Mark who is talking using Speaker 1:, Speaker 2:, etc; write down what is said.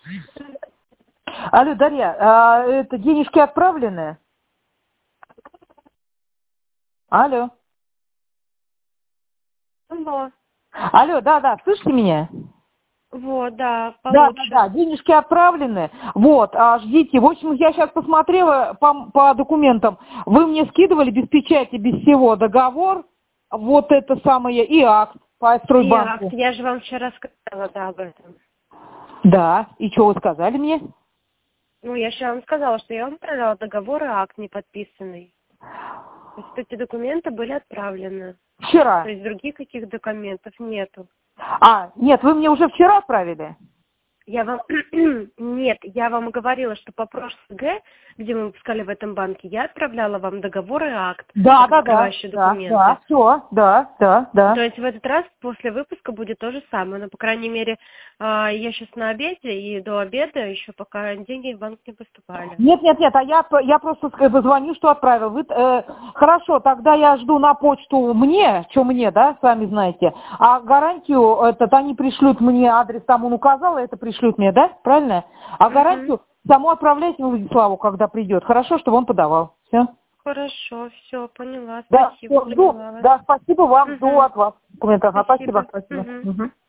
Speaker 1: Алло, Дарья, а это денежки отправлены? Алло.
Speaker 2: Алло.
Speaker 1: Алло, да, слышите меня?
Speaker 2: Вот, да,
Speaker 1: Да,
Speaker 2: получше.
Speaker 1: денежки отправлены. Вот, ждите. В общем, я сейчас посмотрела по документам. Вы мне скидывали без печати, без всего договор, вот это самое, и акт по
Speaker 2: И акт,
Speaker 1: стройбанку.
Speaker 2: я же вам вчера сказала, да, об этом.
Speaker 1: Да, и что вы сказали мне?
Speaker 2: Ну, я же вам сказала, что я вам отправляла договор и акт не подписанный. То есть эти документы были отправлены. То
Speaker 1: Вчера.
Speaker 2: есть других каких документов нету.
Speaker 1: Нет, вы мне уже вчера отправили?
Speaker 2: Я вам... Нет, я вам говорила, что по прошлому г, где мы выпускали в этом банке, я отправляла вам договор и акт,
Speaker 1: Да,
Speaker 2: как открывающие документы.
Speaker 1: все, да.
Speaker 2: То есть в этот раз после выпуска будет то же самое. Но, по крайней мере, я сейчас на обеде, и до обеда еще пока деньги в банк не поступали.
Speaker 1: Нет, а я просто позвоню, что отправил. Хорошо, тогда я жду на почту что мне, да, сами знаете. А гарантию, они пришлют мне, адрес там он указал, это пришлют мне, да, правильно? А
Speaker 2: Угу.
Speaker 1: гарантию саму отправляйте Владиславу, когда придет. Хорошо, чтобы он подавал. Все?
Speaker 2: Хорошо, все, поняла.
Speaker 1: Да,
Speaker 2: Спасибо,
Speaker 1: все, жду.
Speaker 2: поняла вас.
Speaker 1: Да, спасибо вам, жду
Speaker 2: Угу.
Speaker 1: от вас документов. Спасибо.
Speaker 2: Спасибо. Угу.
Speaker 1: Мгм.